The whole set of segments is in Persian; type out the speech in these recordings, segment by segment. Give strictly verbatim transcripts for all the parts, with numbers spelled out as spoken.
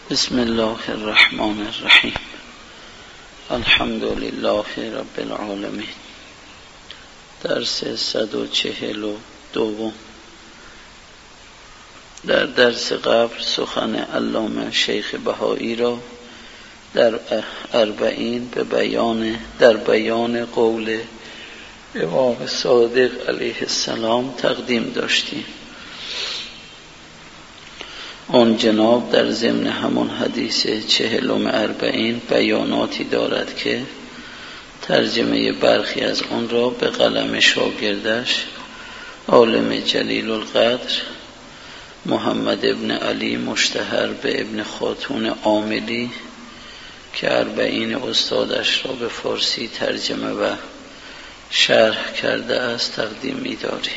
بسم الله الرحمن الرحیم. الحمد لله رب العالمین. درس صد و چهل و دوم. در درس قبل سخن علامه شیخ بهایی را در اربعین به بیان در بیان قول امام صادق علیه السلام تقدیم داشتیم. آن جناب در ضمن همون حدیث چهلم اربعین بیاناتی دارد که ترجمه برخی از آن را به قلم شاگردش عالم جلیل القدر محمد ابن علی مشتهر به ابن خاتون عاملی که اربعین استادش را به فارسی ترجمه و شرح کرده است تقدیم می داریم.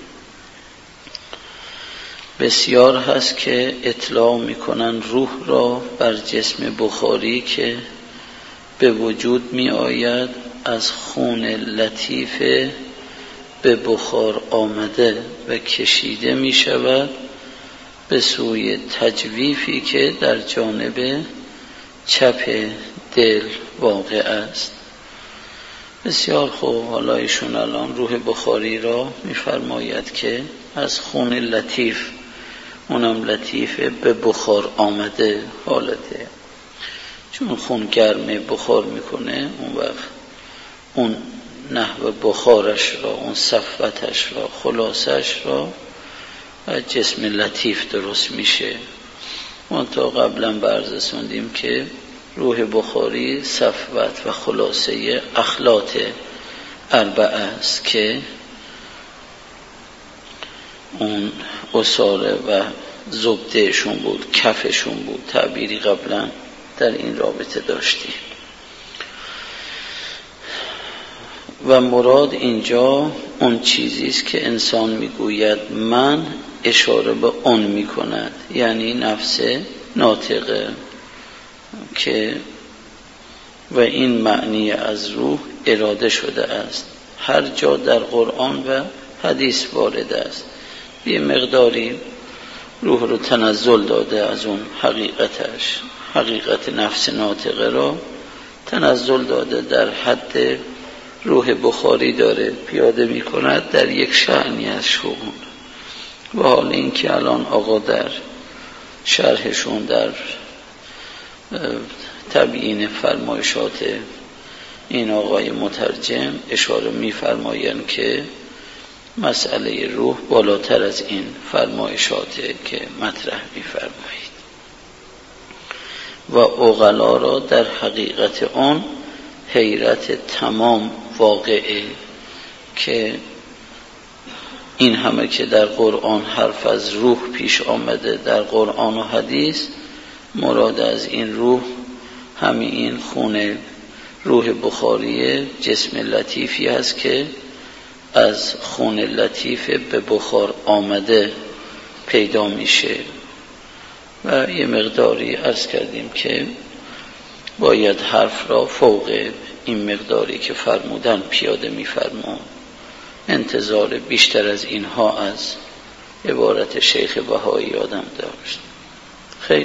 بسیار هست که اطلاع میکنن روح را بر جسم بخاری که به وجود می آید از خون لطیف به بخار آمده و کشیده می شود به سوی تجویفی که در جانب چپ دل واقع است. بسیار خوب. حالا ایشون الان روح بخاری را می فرماید که از خون لطیف، اونم لطیفه به بخار آمده حالته، چون خون گرمه بخار میکنه، اون وقت اون نحو بخارش را، اون صفوتش را، خلاصش را و جسم لطیف درست میشه. من تا قبلا بررسوندیم که روح بخاری صفوت و خلاصه اخلاط اربعه است که اون اصاره و زبدهشون بود، کفشون بود. تعبیری قبلا در این رابطه داشتیم و مراد اینجا اون چیزی است که انسان میگوید من، اشاره به اون میکند، یعنی نفس ناطقه، که و این معنی از روح اراده شده است هر جا در قرآن و حدیث وارد است. یه مقداری روح رو تنزل داده از اون حقیقتش، حقیقت نفس ناطقه رو تنزل داده، در حد روح بخاری داره پیاده می کند در یک شأنی از شؤون. و حال این که الان آقا در شرحشون در تبیین فرمایشات این آقای مترجم اشاره می فرمایند که مسئله روح بالاتر از این فرمایشاته که مطرح می فرمایید و عقلا را در حقیقت آن حیرت تمام واقعه که این همه که در قرآن حرف از روح پیش آمده در قرآن و حدیث، مراد از این روح همین این خون روح بخاری جسم لطیفی است که از خون لطیف به بخار آمده پیدا میشه. و یه مقداری عرض کردیم که باید حرف را فوق این مقداری که فرمودن پیاده میفرمون. انتظار بیشتر از اینها از عبارت شیخ بهایی آدم داشت. خیلی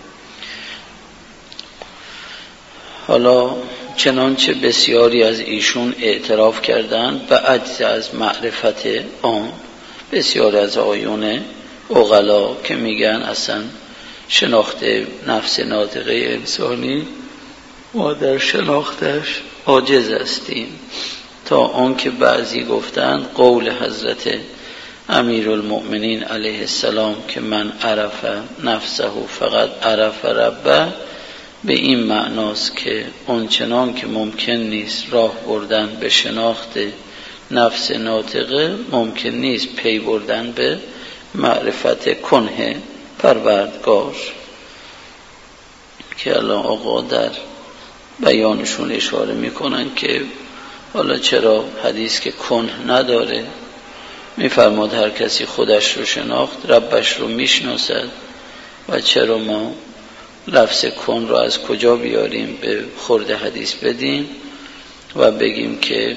حالا چنانچه بسیاری از ایشون اعتراف کردند و عجز از معرفت آن، بسیاری از آیون عقلا که میگن اصلا شناخت نفس ناطقه انسانی ما در شناختش عاجز هستیم، تا آنکه بعضی گفتند قول حضرت امیرالمؤمنین علیه السلام که من عرف نفسه فقط عرف ربه، به این معناست که اونچنان که ممکن نیست راه بردن به شناخت نفس ناطقه، ممکن نیست پی بردن به معرفت کنه پروردگار، که الان آقا در بیانشون اشاره میکنن که حالا چرا حدیث که کنه نداره، میفرماد هر کسی خودش رو شناخت ربش رو میشناسد، و چرا ما لفظ کن رو از کجا بیاریم به خورد حدیث بدیم و بگیم که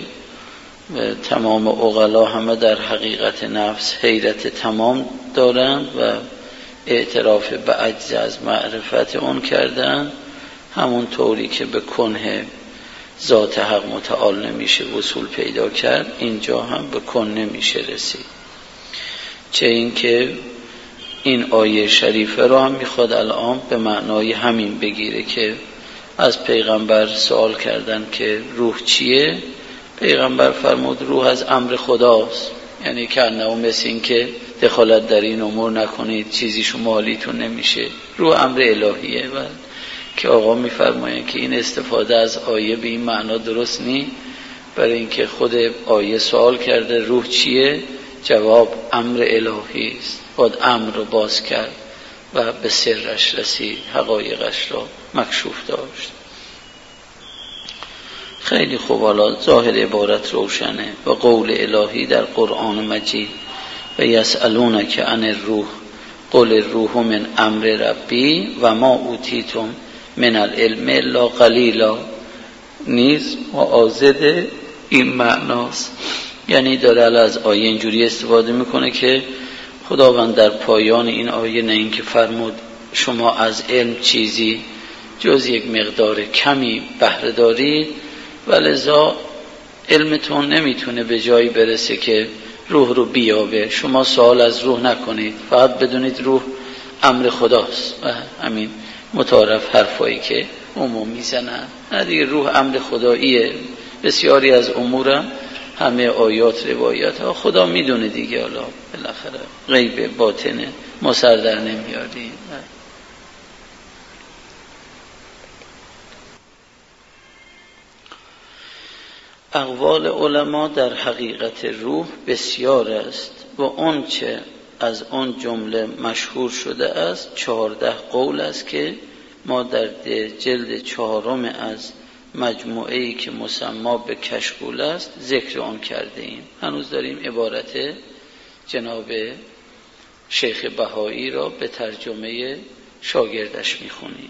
تمام عقلا همه در حقیقت نفس حیرت تمام دارند و اعتراف به عجز از معرفت اون کردن، همون طوری که به کنه ذات حق متعال نمیشه وصول پیدا کرد، اینجا هم به کن نمیشه رسید. چه این که این آیه شریفه رو هم میخواد الان به معنای همین بگیره که از پیغمبر سوال کردن که روح چیه؟ پیغمبر فرمود روح از امر خداست، یعنی که انه مثل این که دخالت در این امور نکنید چیزی شما حالیتون نمیشه، روح امر الهیه. و که آقا میفرماین که این استفاده از آیه به این معنا درست نی، برای اینکه خود آیه سوال کرده روح چیه، جواب امر الهی است، باید امر رو باز کرد و به سرش رسید، حقایقش را مکشوف داشت. خیلی خوب، حالا ظاهر عبارت روشنه. و قول الهی در قرآن مجید و یسألونک عن الروح قل الروح من امر ربی و ما اوتیتم من العلم الا قلیلا، نیز معاضد این معناست. یعنی داره از آیه اینجوری استفاده میکنه که خداوند در پایان این آیه نه این که فرمود شما از علم چیزی جز یک مقدار کمی بهره دارید و لذا علمتون نمیتونه به جایی برسه که روح رو بیابه، شما سوال از روح نکنید، فقط بدونید روح امر خداست. و همین متعارف حرفایی که عموم میزنن، نه دیگه روح امر خداییه. بسیاری از امورم همه آیات روایات ها خدا میدونه دیگه، حالا بالاخره غیب باطنه ما سر در نمیاریم. اقوال علما در حقیقت روح بسیار است و اون چه از آن جمله مشهور شده است چهارده قول است که ما در جلد چهارم از مجموعه‌ای که مسما به کشکول است ذکر آن کرده ایم. هنوز داریم عبارت جناب شیخ بهایی را به ترجمه شاگردش میخونیم.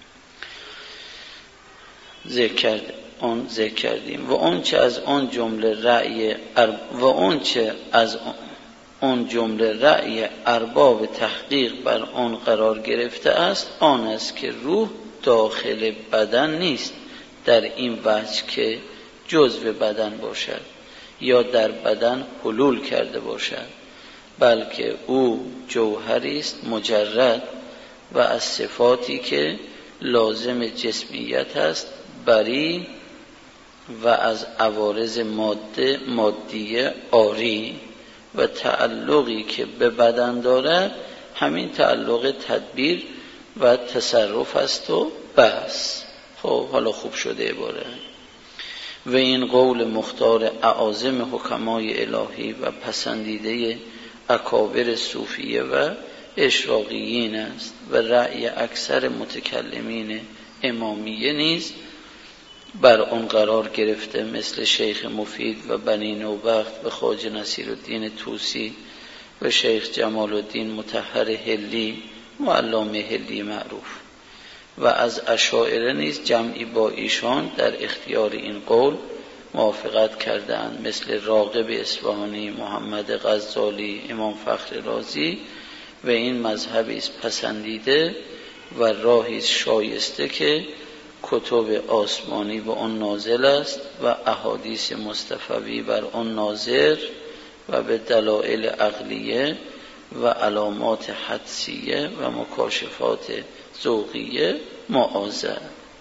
ذکر کرده آن ذکر کردیم و اون چه از آن جمله رأی و اون چه از آن جمله رأی ارباب تحقیق بر آن قرار گرفته است آن است که روح داخل بدن نیست در این وجه که جزو بدن باشد یا در بدن حلول کرده باشد، بلکه او جوهری است مجرد و از صفاتی که لازم جسمیت است بری و از عوارض ماده مادیه آری و تعلقی که به بدن دارد همین تعلق تدبیر و تصرف است و بس. خب حالا خوب شده عباره. و این قول مختار اعاظم حکمای الهی و پسندیده اکابر صوفیه و اشراقیین است و رأی اکثر متکلمین امامیه نیز بر آن قرار گرفته، مثل شیخ مفید و بنی نوبخت و خواجه نصیرالدین طوسی و شیخ جمال الدین مطهر هلی و علامه هلی معروف. و از اشاعره نیز جمعی با ایشان در اختیار این قول موافقت کردند، مثل راغب اصفهانی، محمد غزالی، امام فخر رازی. و این مذهبی است پسندیده و راهی است شایسته که کتب آسمانی به آن نازل است و احادیث مصطفوی بر آن ناظر و به دلائل عقلیه و علامات حدسیه و مکاشفات ذوقیه معاضد.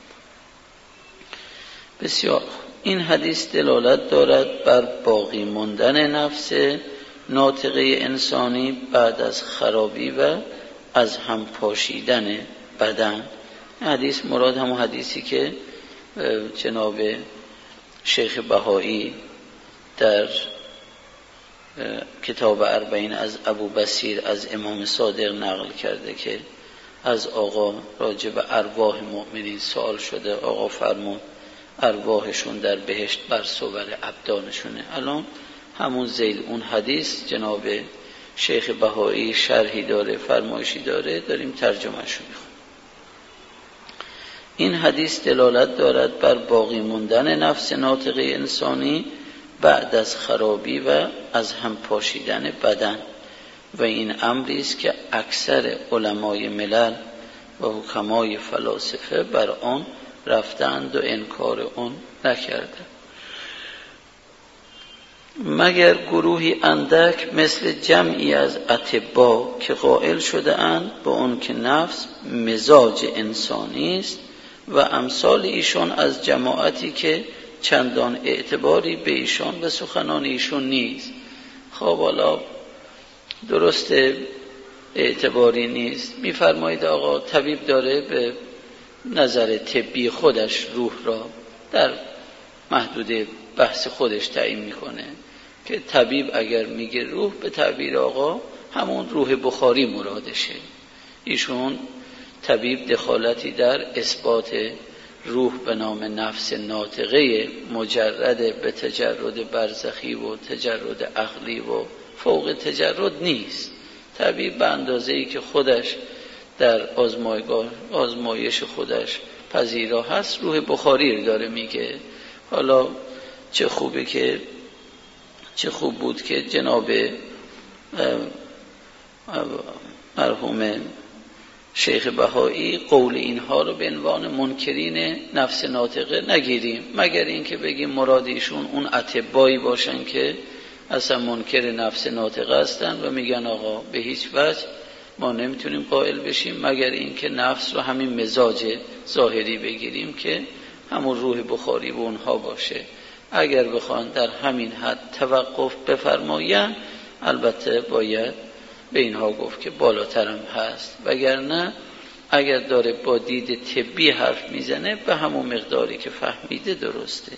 بسیار این حدیث دلالت دارد بر باقی ماندن نفس ناطقه انسانی بعد از خرابی و از هم پاشیدن بدن. حدیث مراد همون حدیثی که جناب شیخ بهایی در کتاب اربعین از ابو بصیر از امام صادق نقل کرده که از آقا راجع به ارواح مؤمنین سوال شده، آقا فرمود ارواحشون در بهشت بر صور ابدانشونه. الان همون ذیل اون حدیث جناب شیخ بهایی شرحی داره، فرمایشی داره، داریم ترجمه‌شو میخونیم. این حدیث دلالت دارد بر باقی موندن نفس ناطقه انسانی بعد از خرابی و از هم پاشیدن بدن و این امری است که اکثر علمای ملل و حکمای فلاسفه بر آن رفتند و انکار آن نکردند، مگر گروهی اندک مثل جمعی از اطبا که قائل شده اند به اون که نفس مزاج انسانی است و امثال ایشان از جماعتی که چندان اعتباری به ایشان و سخنان ایشون نیست. خب حالا درسته اعتباری نیست، میفرمایید آقا طبیب داره به نظر طبی خودش روح را در محدود بحث خودش تعیین میکنه که طبیب اگر میگه روح، به تعبیر آقا همون روح بخاری مرادشه. ایشون طبیب دخالتی در اثبات روح به نام نفس ناطقه مجرد به تجرد برزخی و تجرد عقلی و فوق تجرد نیست. طبیب به اندازه‌ای که خودش در آزمایگاه آزمایش خودش پذیرا هست روح بخاری داره میگه. حالا چه خوبه که چه خوب بود که جناب مرحوم شیخ بهایی قول اینها رو به عنوان منکرین نفس ناطقه نگیریم، مگر اینکه بگیم مراد ایشون اون اطبایی باشن که اصلا منکر نفس ناطقه هستن و میگن آقا به هیچ وجه ما نمیتونیم قائل بشیم مگر اینکه نفس رو همین مزاج ظاهری بگیریم که همون روح بخاری به اونها باشه. اگر بخوان در همین حد توقف بفرمایند البته باید به اینها گفت که بالاترم هست، وگرنه اگر داره با دید طبی حرف میزنه به همون مقداری که فهمیده درسته.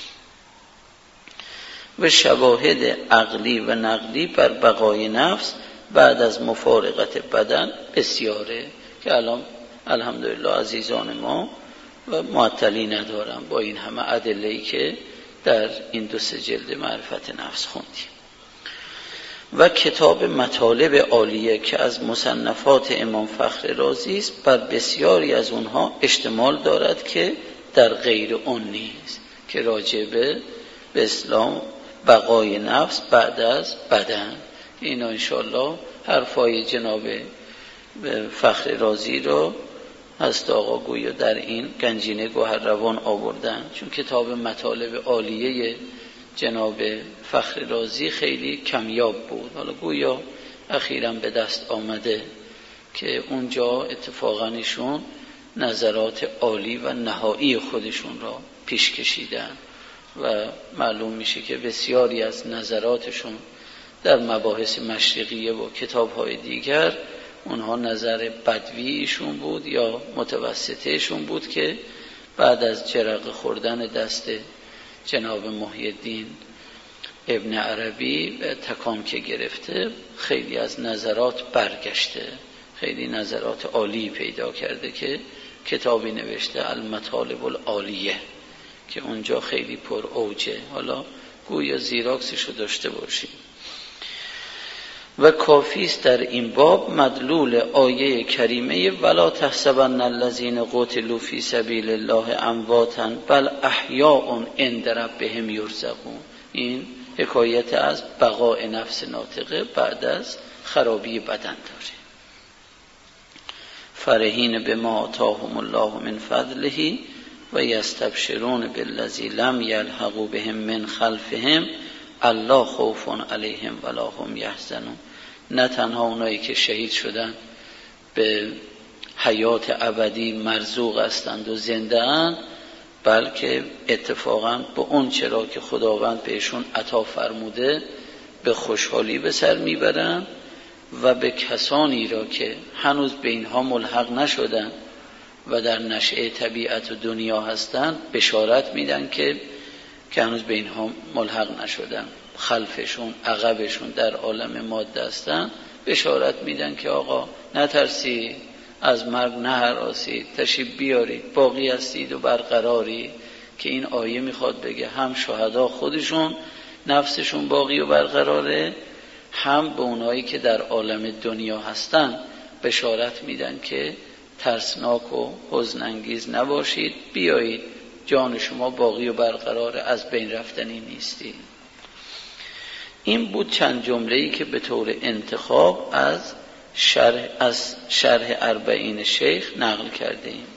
و شواهد عقلی و نقلی بر بقای نفس بعد از مفارقت بدن بسیاره که الان الحمدلله عزیزان ما و معطلی ندارم با این همه ادله‌ای که در این دو سه جلد معرفت نفس خوندیم. و کتاب مطالب عالیه که از مصنفات امام فخر رازی است بر بسیاری از اونها اشتمال دارد که در غیر اون نیست که راجبه به اسلام بقای نفس بعد از بدن. اینا انشاءالله حرفای جناب فخر رازی رو هست آقا گویا در این گنجینه گوهر روان آوردن، چون کتاب مطالب عالیه جناب فخر رازی خیلی کمیاب بود. حالا گویا اخیراً به دست آمده که اونجا اتفاقاً ایشون نظرات عالی و نهایی خودشون را پیش کشیدن و معلوم میشه که بسیاری از نظراتشون در مباحث مشرقیه و کتاب‌های دیگر اونها نظر بدویشون بود یا متوسطهشون بود که بعد از جرقه خوردن دست جناب محی الدین ابن عربی تکان که گرفته خیلی از نظرات برگشته، خیلی نظرات عالی پیدا کرده که کتابی نوشته المطالب العالیه که اونجا خیلی پر اوجه. حالا گویا زیراکسشو داشته باشیم. و کافی است در این باب مدلول آیه کریمه ولا تحسبن الذین قتلوا فی سبیل الله امواتا بل احیاء عند ربهم یرزقون. این حکایت از بقاء نفس ناطقه بعد از خرابی بدن داره. فرحین بما آتاهم الله من فضله و یستبشرون بالذی لم یلحقوا بهم من خلفهم الله خوف علیهم ولا هم یحزنون. نه تنها اونایی که شهید شدن به حیات ابدی مرزوق هستند و زنده اند، بلکه اتفاقا به اون چرا که خداوند بهشون عطا فرموده به خوشحالی به سر میبرن و به کسانی را که هنوز به اینها ملحق نشدن و در نشأه طبیعت و دنیا هستند بشارت میدن که که هنوز به اینها ملحق نشدن، خلفشون عقبشون در عالم ماده هستن، بشارت میدن که آقا نترسید، از مرگ نه هراسید، تشریف بیارید، باقی هستید و برقراری. که این آیه میخواد بگه هم شهدا خودشون نفسشون باقی و برقراره، هم به اونایی که در عالم دنیا هستن بشارت میدن که ترسناک و حزن انگیز نباشید، بیایید جان شما باقی و برقراره، از بین رفتنی نیستی. این بود چند جمله‌ای که به طور انتخاب از شرح از شرح اربعین شیخ نقل کرده ایم.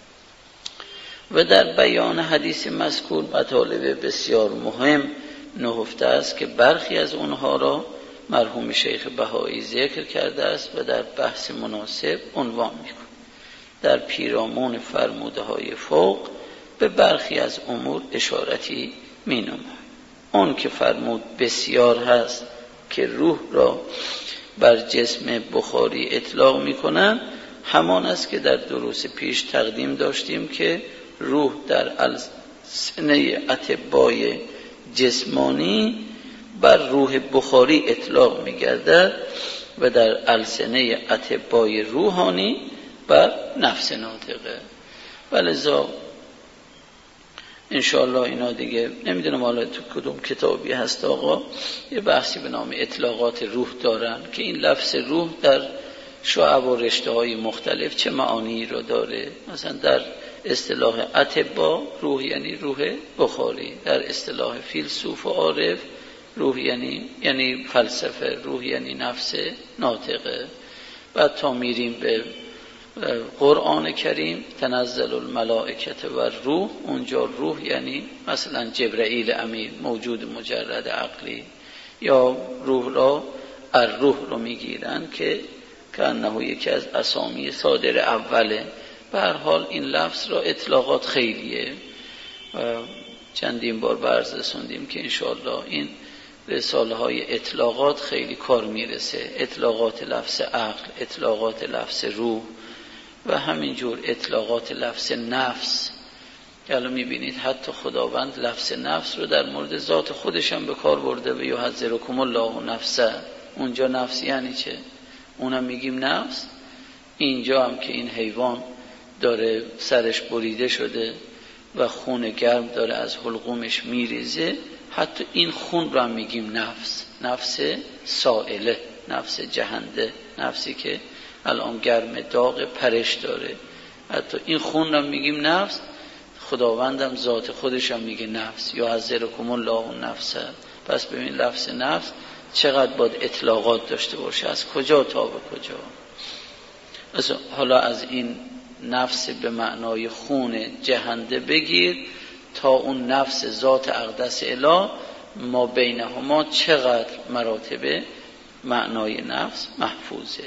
و در بیان حدیث مذکور مطالب بسیار مهم نهفته است که برخی از اونها را مرحوم شیخ بهایی ذکر کرده است و در بحث مناسب عنوان می‌کند. در پیرامون فرموده های فوق به برخی از امور اشارتی می‌نماید. اون که فرمود بسیار هست که روح را بر جسم بخاری اطلاق می‌کنند، همان است که در دروس پیش تقدیم داشتیم که روح در السنه اطبای جسمانی بر روح بخاری اطلاق می‌گردد و در السنه اطبای روحانی بر نفس ناطقه. ولذا انشاءالله اینا دیگه نمیدونم حالا تو کدوم کتابی هست آقا یه بحثی به نام اطلاقات روح دارن که این لفظ روح در شعب و رشته های مختلف چه معانی رو داره. مثلا در اصطلاح اطبا روح یعنی روح بخاری، در اصطلاح فیلسوف و عارف روح یعنی یعنی فلسفه، روح یعنی نفس ناطقه. بعد تا میریم به قرآن کریم تنزل الملائکه و روح، اونجا روح یعنی مثلا جبرئیل امین موجود مجرد عقلی، یا روح را الروح رو میگیرن که کانه یکی از اسامی صادر اوله. به هر حال این لفظ را اطلاقات خیلیه و چندین بار برز رسوندیم که انشاءالله این رساله های اطلاقات خیلی کار میرسه. اطلاقات لفظ عقل، اطلاقات لفظ روح و همینجور اطلاقات لفظ نفس. الان میبینید حتی خداوند لفظ نفس رو در مورد ذات خودش هم به کار برده و یحذرکم الله نفسه. اونجا نفس یعنی چه؟ اونم میگیم نفس. اینجا هم که این حیوان داره سرش بریده شده و خون گرم داره از حلقومش میریزه، حتی این خون رو هم میگیم نفس. نفس سائله، نفس جهنده، نفسی که الان گرم داغ پرش داره، حتی این خون رو میگیم نفس. خداوندم ذات خودش هم میگه نفس، یا یحذرکم الله نفسه. پس ببین لفظ نفس چقدر باید اطلاقات داشته باشه، از کجا تا به کجا. حالا از این نفس به معنای خون جهنده بگیر تا اون نفس ذات اقدس اله، ما بینهما چقدر مراتب معنای نفس محفوظه.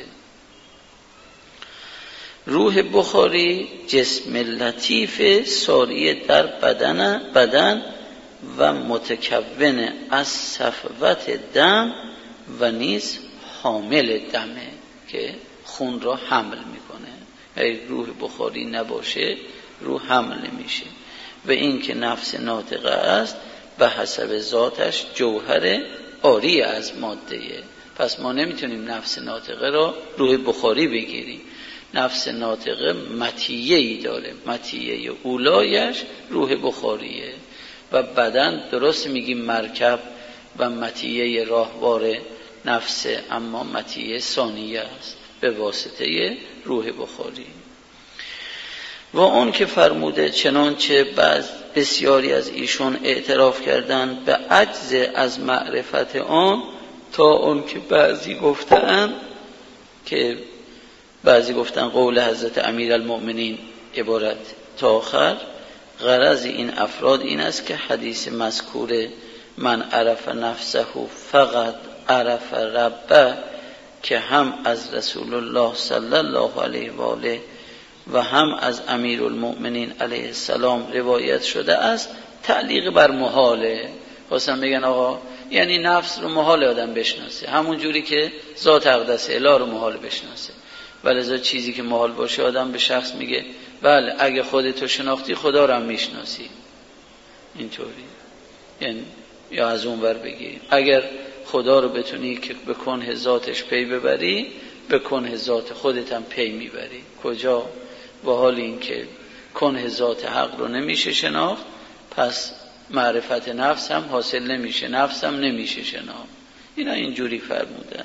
روح بخاری جسم لطیف ساری در بدن بدن و متکون از صفوت دم و نیز حامل دمه که خون را حمل میکنه. اگه روح بخاری نباشه روح حمل نمیشه. و این که نفس ناطقه است به حسب ذاتش جوهر عاری از ماده. پس ما نمیتونیم نفس ناطقه را روح بخاری بگیریم. نفس ناطقه مطیعی داره، مطیعی اولایش روح بخاریه. و بدن درست میگیم مرکب و مطیعی راهوار نفس، اما مطیع ثانیه است به واسطه روح بخاری. و اون که فرموده چنانچه بعض بسیاری از ایشون اعتراف کردند به عجز از معرفت آن، تا اون که بعضی گفتن که بعضی گفتن قول حضرت امیرالمؤمنین عبارت تا آخر. غرض این افراد این است که حدیث مذکور من عرف نفسه فقط عرف ربه که هم از رسول الله صلی الله علیه و آله و هم از امیرالمؤمنین علیه السلام روایت شده است، تعلیق بر محاله. خواستم بگن آقا یعنی نفس رو محال آدم بشناسه، همون جوری که ذات اقدس اله رو محال بشناسه. ولذا چیزی که محال باشه آدم به شخص میگه بله اگه خودتو شناختی خدا رو هم میشناسی. اینطوری یعنی یا از اون ور بگیریم اگر خدا رو بتونی که به کنه ذاتش پی ببری، به کنه ذات خودت هم پی میبری. کجا؟ با حال این که کنه ذات حق رو نمیشه شناخت، پس معرفت نفس هم حاصل نمیشه، نفس هم نمیشه شناخت. اینا اینجوری فرموده.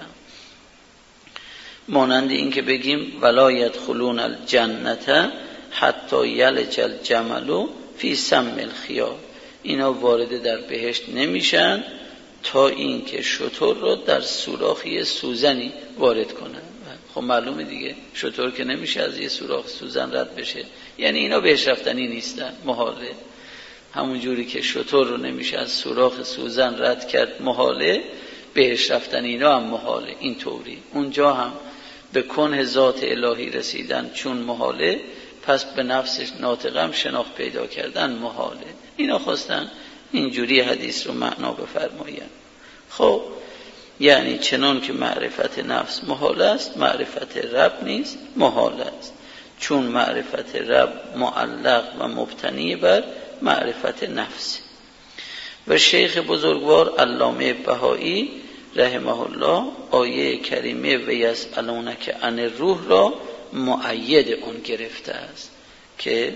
مانند این که بگیم ولا یدخلون الجنة حتی یلج الجمل فی سم الخیاط، اینا وارد در بهشت نمیشن تا این که شتر رو در سوراخی سوزنی وارد کنن. خب معلومه دیگه شتر که نمیشه از یه سوراخ سوزن رد بشه، یعنی اینا بهش رفتنی نیستن، محاله. همون جوری که شتر رو نمیشه از سوراخ سوزن رد کرد محاله، بهش رفتن اینا هم محاله. این طوری اونجا هم به کنه ذات الهی رسیدن چون محاله، پس به نفسش ناطقم شناخت پیدا کردن محاله. اینا خواستن اینجوری حدیث رو معنا بفرماین. خب یعنی چنان که معرفت نفس محال است، معرفت رب نیست محال است، چون معرفت رب معلق و مبتنی بر معرفت نفس. و شیخ بزرگوار علامه بهایی رحمه الله آیه کریمه و یسألونک عن الروح را مؤید اون گرفته است که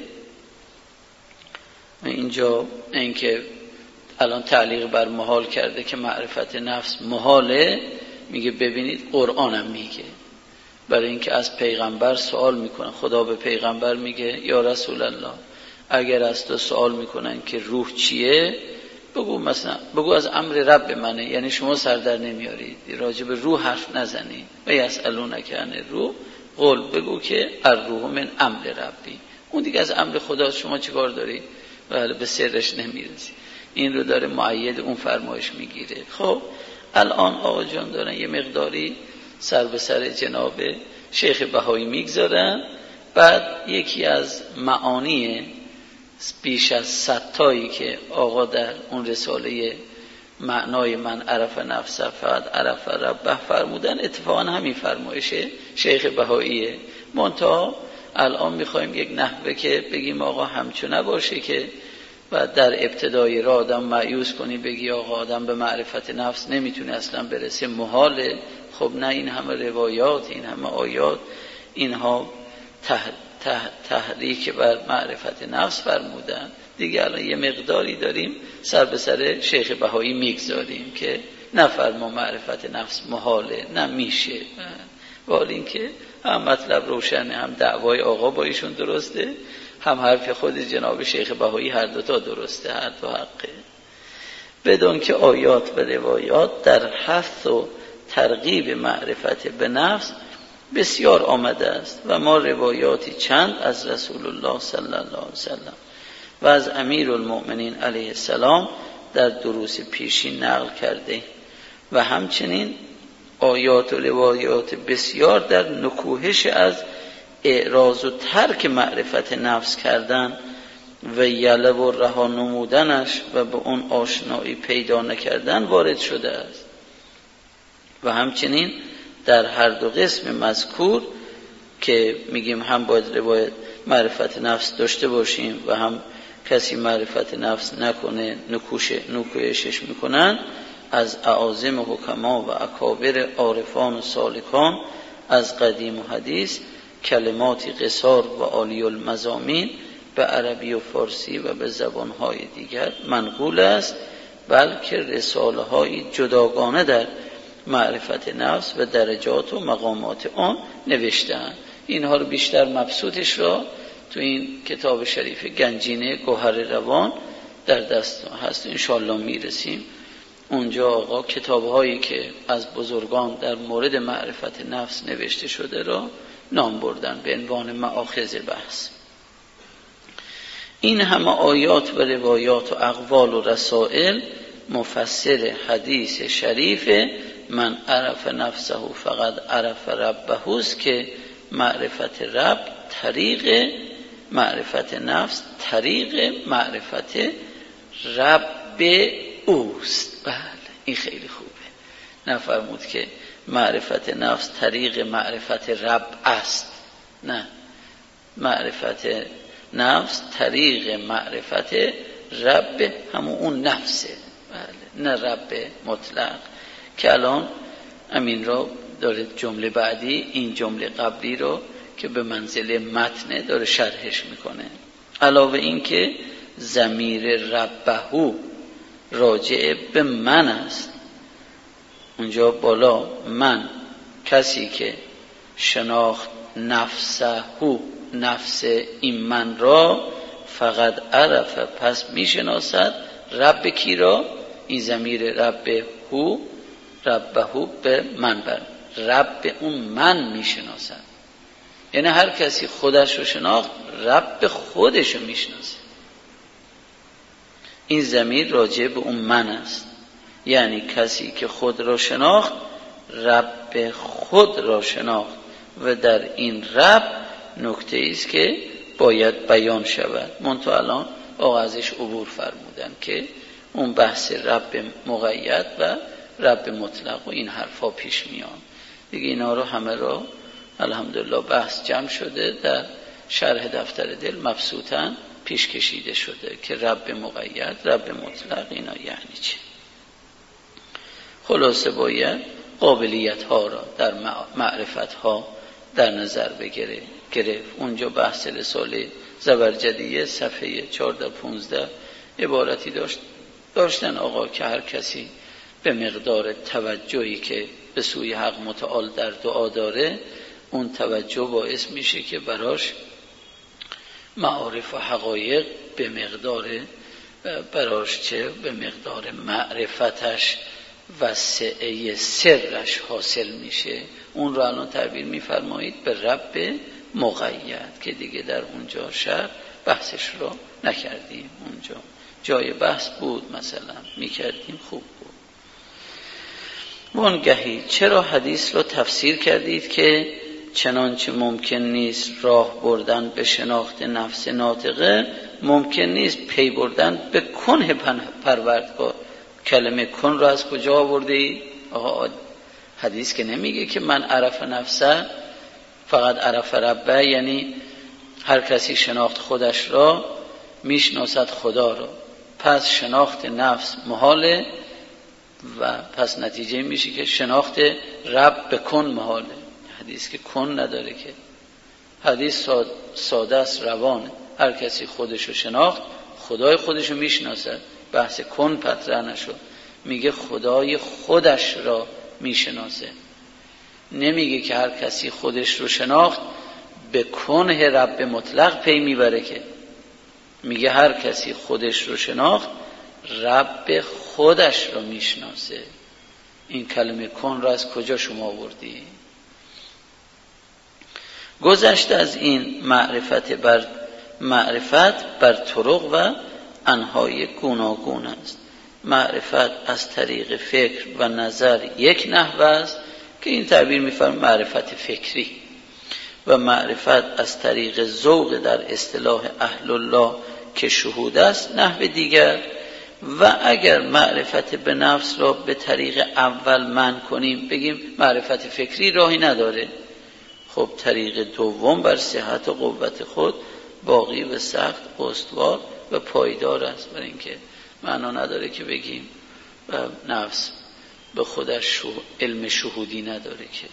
اینجا اینکه الان تعلیق بر محال کرده که معرفت نفس محاله، میگه ببینید قرآنم میگه، برای اینکه از پیغمبر سوال میکنن. خدا به پیغمبر میگه یا رسول الله اگر از تو سوال میکنن که روح چیه، بگو مثلا بگو از امر رب منه، یعنی شما سردر نمیارید، راجع به روح حرف نزنید. و یسألونک عن الروح قل بگو که الروح من امر ربی، اون دیگه از امر خدا، شما چیکار دارید؟ ولی به سرش نمیرسی. این رو داره مؤید اون فرمایش میگیره. خب الان آقا جان دارن یه مقداری سر به سر جناب شیخ بهایی میگذارن، بعد یکی از معانی بیش از صد تایی که آقا در اون رساله معنای من عرف نفس فقط عرف ربه فرمودن، اتفاقا همین فرمایشه شیخ بهاییه. منتها الان میخوایم یک نحوه که بگیم آقا همچون نباشه که و در ابتدای راه آدم مایوس کنی بگی آقا آدم به معرفت نفس نمیتونه اصلا برسه، محاله. خب نه، این همه روایات، این همه آیات، اینها تح... تح... تحریک بر معرفت نفس فرمودن دیگه. الان یه مقداری داریم سر به سر شیخ بهایی میگذاریم که نفرما معرفت نفس محاله، نمیشه. ولی این که هم مطلب روشنه، هم دعوای آقا با ایشون درسته، هم حرف خود جناب شیخ بهایی، هر دوتا درسته، هر دو حقه. بدون که آیات و روایات در حث و ترغیب معرفت به نفس بسیار آمده است و ما روایاتی چند از رسول الله صلی الله علیه وسلم و از امیر المؤمنین علیه السلام در دروس پیشین نقل کرده و همچنین آیات و روایات بسیار در نکوهش از اعراض و ترک معرفت نفس کردن و یله و رها نمودنش و به اون آشنایی پیدا نکردن وارد شده است. و همچنین در هر دو قسم مذکور که میگیم هم باید روایت معرفت نفس داشته باشیم و هم کسی معرفت نفس نکنه نکوش نکوشش میکنن، از اعاظم حکما و اکابر عارفان و سالکان از قدیم و حدیث کلماتی قصار و عالی المضامین به عربی و فارسی و به زبانهای دیگر منقول است، بلکه رساله های جداگانه در معرفت نفس و درجات و مقامات آن نوشتن. اینها رو بیشتر مبسوطش را تو این کتاب شریف گنجینه گوهر روان در دست هست، انشاءالله میرسیم اونجا. آقا کتاب‌هایی که از بزرگان در مورد معرفت نفس نوشته شده را نام بردن به عنوان مآخذ بحث. این همه آیات و روایات و اقوال و رسائل مفسر حدیث شریف من عرف نفسه فقط عرف ربه است که معرفت رب طریق معرفت نفس طریق معرفت رب اوست. بله این خیلی خوبه، نفرمود که معرفت نفس طریق معرفت رب است، نه، معرفت نفس طریق معرفت رب همون اون نفسه. بله، نه رب مطلق که الان امین را داره جمله بعدی این جمله قبلی رو که به منزله متن داره شرحش میکنه. علاوه این که ضمیر ربهو راجع به من است، اونجا بالا من، کسی که شناخت نفسهو نفس این من را فقط عرفه، پس میشناسد رب کی را؟ این ضمیر رب هو ربهو به من بر رب اون من میشناسد. یعنی هر کسی خودش رو شناخت رب خودش رو میشناسه. این ضمیر راجع به اون من است، یعنی کسی که خود را شناخت رب خود را شناخت و در این رب نکته ایست که باید بیان شود. منتها الان آقا ازش عبور فرمودن که اون بحث رب مقید و رب مطلق و این حرفا پیش میان دیگه. اینا رو همه رو الحمدلله بحث جمع شده، در شرح دفتر دل مبسوطاً پیش کشیده شده که رب مقید، رب مطلق اینا یعنی چه. خلاصه باید قابلیت ها را در معرفت ها در نظر بگیره گرفت. اونجا بحث رساله زبرجدیه صفحه چهارده پانزده عبارتی داشت داشتن آقا که هر کسی به مقدار توجهی که به سوی حق متعال در دعا داره، اون توجه باعث میشه که براش معارف و حقایق به مقدار براش چه به مقدار معرفتش و سعه سرش حاصل میشه. اون رو الان تعبیر میفرمایید به رب مقید که دیگه در اونجا شرح بحثش رو نکردیم. اونجا جای بحث بود مثلا میکردیم خوب بود. وانگهی چرا حدیث رو تفسیر کردید که چنانچه ممکن نیست راه بردن به شناخت نفس ناطقه، ممکن نیست پی بردن به کنه پروردگار. کلمه کن رو از کجا آورده ای؟ آقا حدیث که نمیگه که من عرف نفسه فقط عرف ربه، یعنی هر کسی شناخت خودش را میشناسد خدا را، پس شناخت نفس محاله و پس نتیجه میشه که شناخت رب به کن محاله. حدیث که کن نداره که، حدیث ساده است، روانه. هر کسی خودشو شناخت خدای خودشو میشناسد، بحث کن پتره نشد. میگه خدای خودش را میشناسه، نمیگه که هر کسی خودش رو شناخت به کنه رب مطلق پی میبره، که میگه هر کسی خودش رو شناخت رب خودش رو میشناسه. این کلمه کن رو از کجا شما آوردی؟ گذشت از این معرفت بر معرفت بر طرق و انهای گوناگون است. معرفت از طریق فکر و نظر یک نحو است که این تعبیر می‌فرماید معرفت فکری، و معرفت از طریق ذوق در اصطلاح اهل الله که شهود است نحو دیگر. و اگر معرفت به نفس را به طریق اول منع کنیم، بگیم معرفت فکری راهی نداره، خب طریق دوم بر صحت و قوت خود باقی و سخت استوار و پایدار است. برای اینکه معنا نداره که بگیم نفس به خودش علم شهودی نداره که.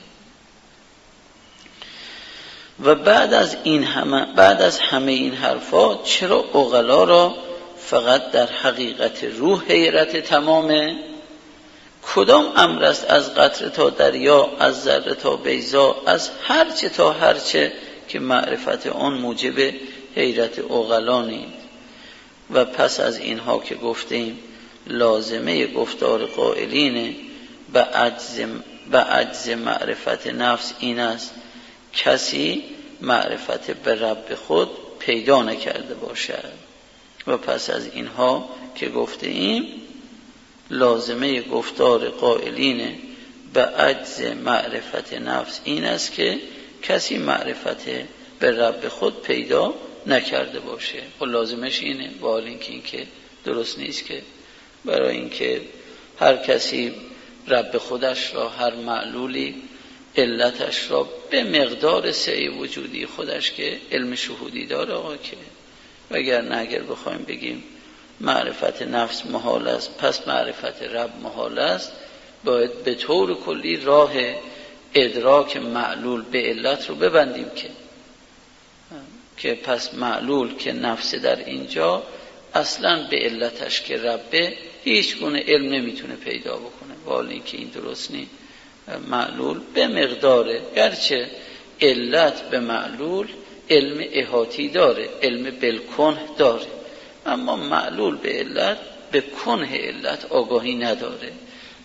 و بعد از این همه بعد از همه این حرفا چرا عقلا را فقط در حقیقت روح حیرت تمامه؟ کدام امر است از قطره تا دریا، از ذره تا بیضا، از هرچه تا هرچه که معرفت آن موجب حیرت عقلا نیست؟ و پس از اینها که گفتیم لازمه گفتار قائلین به عجز به عجز معرفت نفس این است کسی معرفت به رب خود پیدا نکرده باشد. و پس از اینها که گفتیم لازمه گفتار قائلین به عجز معرفت نفس این است که کسی معرفت به رب خود پیدا نکرده باشه. و لازمش اینه، با حال اینکه این که درست نیست، که برای اینکه هر کسی رب خودش را، هر معلولی علتش را به مقدار سعی وجودی خودش که علم شهودی داره آقا، که وگرنه اگر بخوایم بگیم معرفت نفس محال است پس معرفت رب محال است، باید به طور کلی راه ادراک معلول به علت رو ببندیم که که پس معلول که نفس در اینجا اصلا به علتش که ربه هیچ گونه علم نمیتونه پیدا بکنه. ولی اینکه این درست نیست. معلول به مقداره، گرچه علت به معلول علم احاطی داره، علم بالکنه داره، اما معلول به علت به کنه علت آگاهی نداره.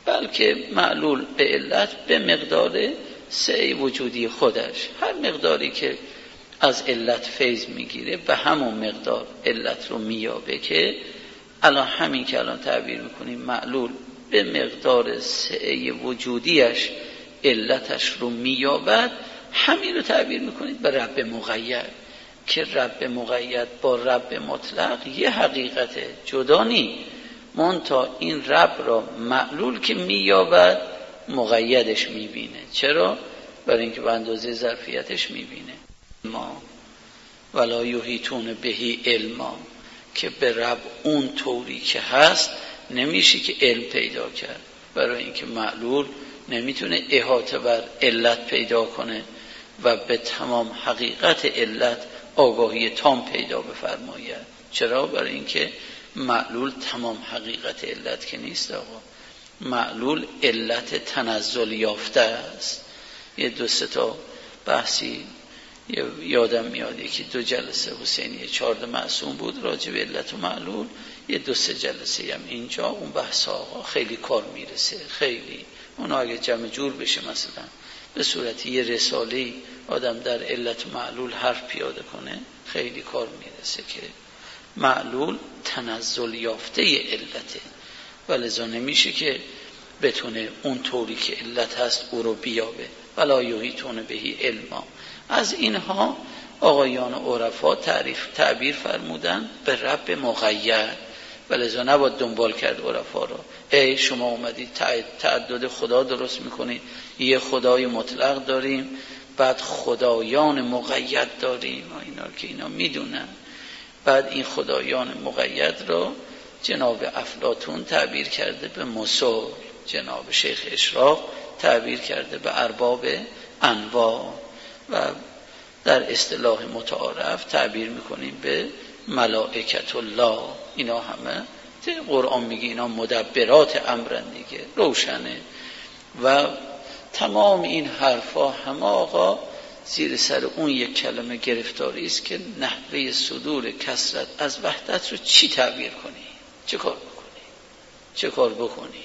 بلکه معلول به علت به مقدار سعی وجودی خودش. هر مقداری که از علت فیض میگیره به همون مقدار علت رو مییابه، که الان همین که الان تعبیر میکنیم معلول به مقدار سعی وجودیش علتش رو مییابد، همین رو تعبیر میکنید به رب مقید، که رب مقید با رب مطلق یه حقیقت جدا نی، منتها این رب را معلول که مییابد مقیدش میبینه. چرا؟ برای اینکه به اندازه ظرفیتش میبینه. ما ولا یحیطون بهی علما، که به رب اون طوری که هست نمیشه که علم پیدا کرد، برای اینکه معلول نمیتونه احاطه بر علت پیدا کنه و به تمام حقیقت علت آگاهی تام پیدا بفرماید. چرا؟ برای اینکه معلول تمام حقیقت علت که نیست. آقا معلول علت تنزل یافته است. یه دو سه تا بحثی یادم میاد، یکی دو جلسه حسینی چارده معصوم بود راجع به علت و معلول، یه دو سه جلسه هم اینجا اون بحث آقا خیلی کار میرسه. خیلی اونا اگه جمع جور بشه مثلا به صورت یه رساله آدم در علت و معلول حرف پیاده کنه، خیلی کار میرسه که معلول تنزل یافته علته و لذا نمیشه که بتونه اون طوری که علت هست او رو بیابه. ولا یحیطون بهی علما. از اینها آقایان عرفا تعریف تعبیر فرمودن به رب مقید، و لذا نباید دنبال کرد عرفا رو. ای شما اومدید تعدد خدا درست میکنید، یه خدای مطلق داریم بعد خدایان مقید داریم، اینا که اینا میدونن. بعد این خدایان مقید رو جناب افلاطون تعبیر کرده به مسل، جناب شیخ اشراق تعبیر کرده به ارباب انواع، و در اصطلاح متعارف تعبیر میکنیم به ملائکت الله. اینا همه قرآن میگه اینا مدبرات امرن دیگه، روشنه. و تمام این حرفا همه آقا زیر سر اون یک کلمه گرفتاری است که نحوه صدور کثرت از وحدت رو چی تعبیر کنی، چه کار بکنی، چه کار بکنی.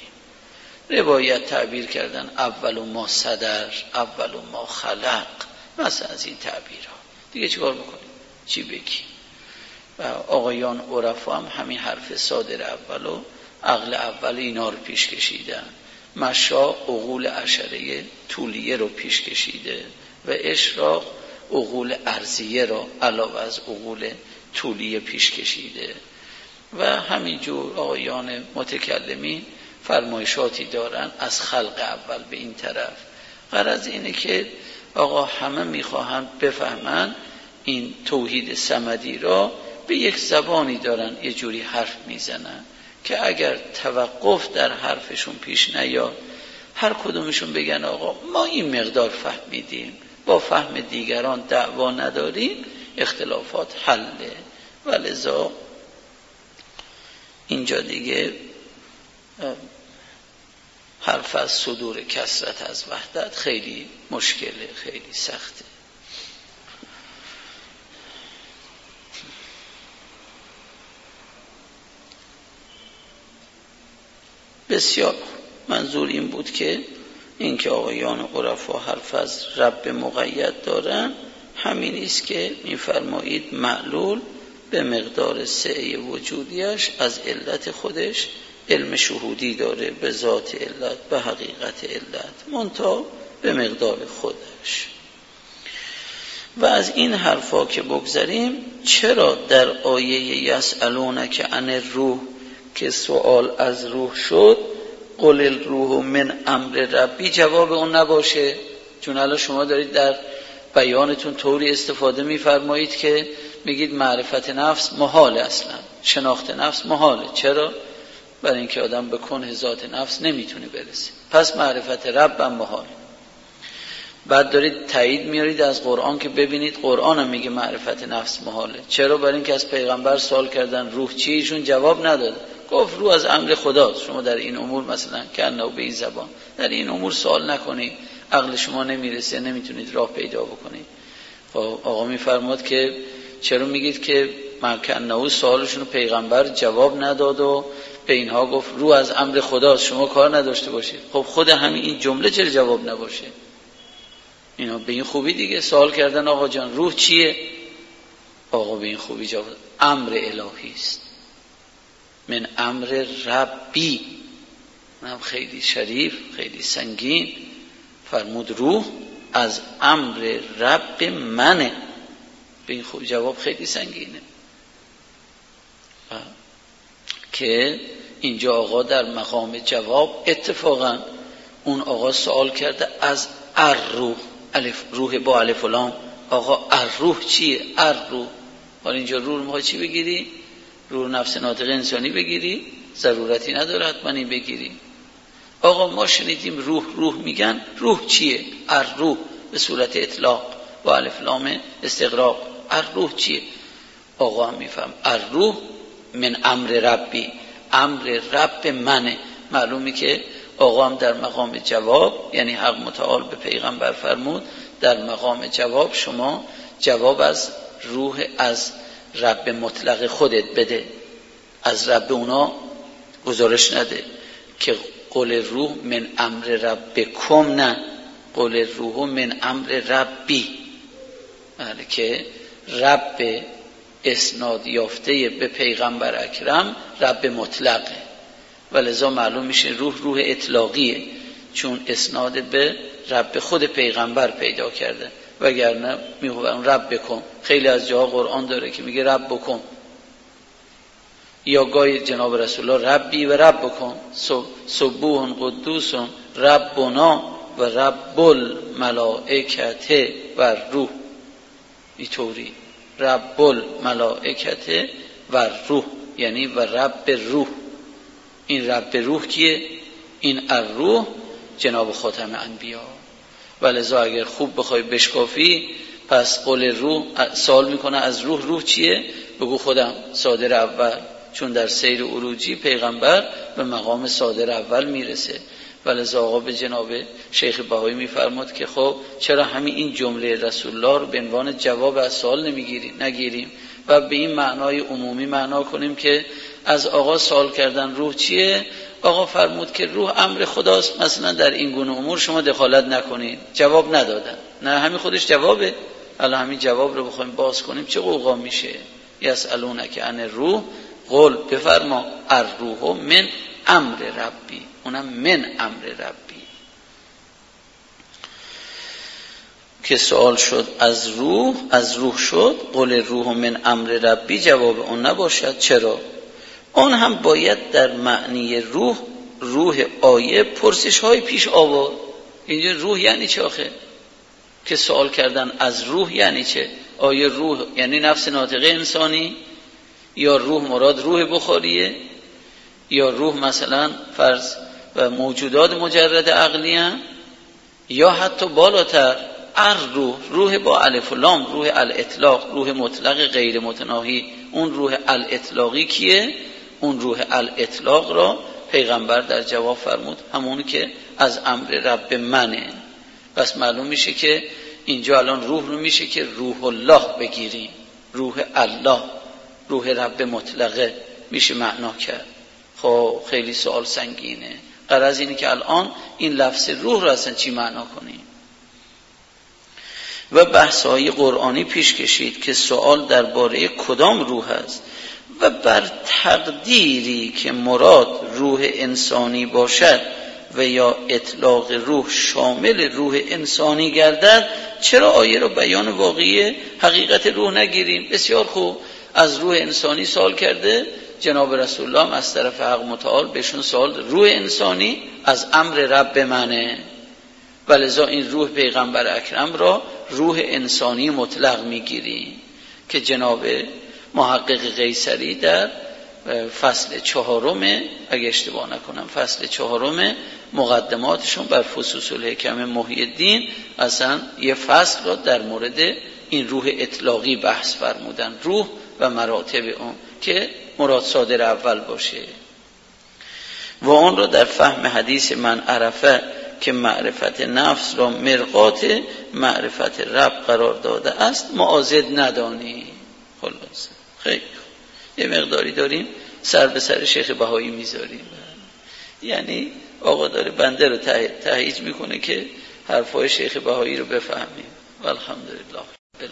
روایت تعبیر کردن اول ما صدر، اول ما خلق، مثلا از این تعبیرها دیگه چه کار بکنی، چی بگی. و آقایان عرفا هم همین حرف صادر اول و عقل اول اینا رو پیش کشیدن. مشا عقول عشره طولیه رو پیش کشیده و اشراق عقول ارضیه رو علاوه از عقول طولیه پیش کشیده. و همینجور آقایان متکلمین فرمایشاتی دارن از خلق اول به این طرف. غرض اینه که آقا همه میخواهن بفهمن این توحید صمدی را به یک زبانی دارن یه جوری حرف میزنن که اگر توقف در حرفشون پیش نیاد، هر کدومشون بگن آقا ما این مقدار فهمیدیم، با فهم دیگران دعوا نداریم، اختلافات حله. ولذا اینجا دیگه حرف از صدور کثرت از وحدت خیلی مشکله، خیلی سخته. بسیار منظور این بود که این که آقایان عرفا حرف از رب مقید دارن همین است که می‌فرمایید معلول به مقدار سعی وجودیش از علت خودش علم شهودی داره، به ذات علت، به حقیقت علت، منتها به مقدار خودش. و از این حرفا که بگذاریم، چرا در آیه یسألونک عن الروح که سوال از روح شد، قل الروح من امر ربی جواب اون نباشه؟ چون الان شما دارید در بیانتون طوری استفاده می‌فرمایید که میگید معرفت نفس محال، اصلا شناخت نفس محاله. چرا؟ برای اینکه آدم به کنه ذات نفس نمیتونه برسه، پس معرفت رب هم محاله. بعد دارید تایید میارید از قرآن که ببینید قرآن هم میگه معرفت نفس محاله. چرا؟ برای اینکه از پیغمبر سوال کردن روح چی، ایشون جواب نداد، گفت روح از امر خداست. شما در این امور مثلا که انه به این زبان در این امور سوال نکنید، عقل شما نمیرسه، نمیتونید راه پیدا بکنید. آقا میفرماد که چرا میگید که مکنه سوالشون پیغمبر جواب نداد و به اینها گفت روح از امر خداست، شما کار نداشته باشید. خب خود همین این جمله چرا جواب نباشه؟ اینا به این خوبی دیگه سوال کردن آقا جان روح چیه؟ آقا به این خوبی جواب امر الهی است، من امر ربی. اونم خیلی شریف، خیلی سنگین. فرمود روح از امر رب منه. به این خوبی جواب خیلی سنگینه که اینجا آقا در مقام جواب اتفاقا اون آقا سوال کرده از الروح، الف روح با الف و لام. آقا الروح چیه؟ الروح. حالا اینجا روح میخوای چی بگیری؟ روح نفس ناطق انسانی بگیری؟ ضرورتی نداره حتما این بگیری. آقا ما شنیدیم روح روح میگن، روح چیه؟ الروح به صورت اطلاق با الف لام استغراق. الروح چیه؟ آقا هم میفهم الروح من امر ربی، امر رب منه. معلومی که آقا هم در مقام جواب، یعنی حق متعال به پیغمبر فرمود در مقام جواب شما جواب از روح از رب مطلق خودت بده، از رب اونا گزارش نده. که قول روح من امر ربکم، نه قول روح من امر ربی، یعنی که رب اسناد یافته به پیغمبر اکرم رب مطلقه و لذا معلوم میشه روح روح اطلاقیه، چون اسناد به رب خود پیغمبر پیدا کرده. وگرنه میگن رب بکن. خیلی از جاها قرآن داره که میگه رب بکن، یا گاهی جناب رسول الله ربی و رب بکن، سبوح قدوس ربنا و رب الملائکه و روح. اینطوری رب الملائکه و روح یعنی و رب روح. این رب روح کیه؟ این الروح جناب خاتم انبیا. ولذا اگر خوب بخوای بشکافی پس قول روح سوال میکنه از روح، روح چیه؟ بگو خودم صادر اول، چون در سیر عروجی پیغمبر به مقام صادر اول میرسه. ولذا آقا به جناب شیخ بهایی میفرماد که خب چرا همین این جمله رسول الله رو به عنوان جواب از سوال نمیگیریم نگیریم و به این معنای عمومی معنا کنیم که از آقا سوال کردن روح چیه؟ آقا فرمود که روح امر خداست، مثلا در این گونه امور شما دخالت نکنید. جواب ندادن، نه همین خودش جوابه. الان همین جواب رو بخوایم باز کنیم چه قوقا میشه؟ یسالونک عن الروح قل بفرما الروح من امر ربی، اونم من امر ربی. که سوال شد از روح، از روح شد قل روح من امر ربی، جواب اون نباشد. چرا؟ اون هم باید در معنی روح روح آیه پرسش های پیش آورد. اینجا روح یعنی چه آخه؟ که سوال کردن از روح یعنی چه؟ آیه روح یعنی نفس ناطقه انسانی، یا روح مراد روح بخاریه، یا روح مثلا فرض و موجودات مجرد عقلی هم، یا حتی بالاتر الروح، روح با الف و لام، روح الاطلاق، روح مطلق غیر متناهی. اون روح الاطلاقی کیه؟ اون روح الاطلاق را پیغمبر در جواب فرمود همون که از امر رب منه. پس معلوم میشه که اینجا الان روح رو میشه که روح الله بگیریم، روح الله، روح رب مطلقه میشه معنا کرد. خب خیلی سوال سنگینه. غرض اینه که الان این لفظ روح رو اصلا چی معنا کنیم. و بحث‌های قرآنی پیش کشید که سوال درباره کدام روح است و بر تقدیری که مراد روح انسانی باشد و یا اطلاق روح شامل روح انسانی گردد، چرا آیه رو بیان واقعی حقیقت روح نگیریم؟ بسیار خوب، از روح انسانی سوال کرده جناب رسول الله هم از طرف حق متعال بهشون سوال روح انسانی از امر رب منه. ولذا این روح پیغمبر اکرم را روح انسانی مطلق میگیریم که جناب محقق قیصری در فصل چهارم، اگه اشتباه نکنم فصل چهارم مقدماتشون بر فصوص الحکم محی الدین اصلا یه فصل را در مورد این روح اطلاقی بحث فرمودن، روح و مراتب اون که مراد صادر اول باشه. و اون را در فهم حدیث من عرفه که معرفت نفس را مرقات معرفت رب قرار داده است معاضد ندانی. خلاصه خیلی یه مقداری داریم سر به سر شیخ بهایی میذاریم. یعنی آقا داره بنده رو تهییج میکنه که حرفای شیخ بهایی رو بفهمیم. والحمدلله.